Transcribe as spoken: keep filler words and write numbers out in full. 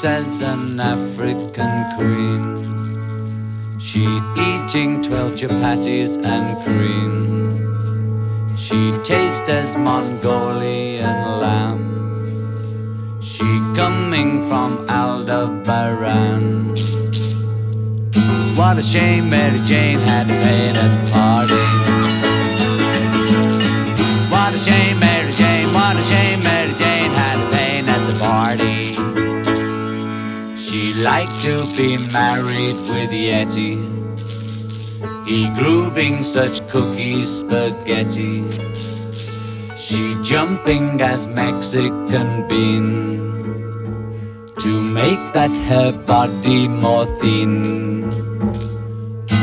as an African queen. She eating twelve chapatis and cream. She tastes as Mongolian lamb. She coming from Aldebaran. What a shame Mary Jane had to pay at the party. What a shame Mary Jane, what a shame Mary Jane had a pain at the party. She liked to be married with Yeti. He grooving such cookie spaghetti. She jumping as Mexican bean to make that her body more thin.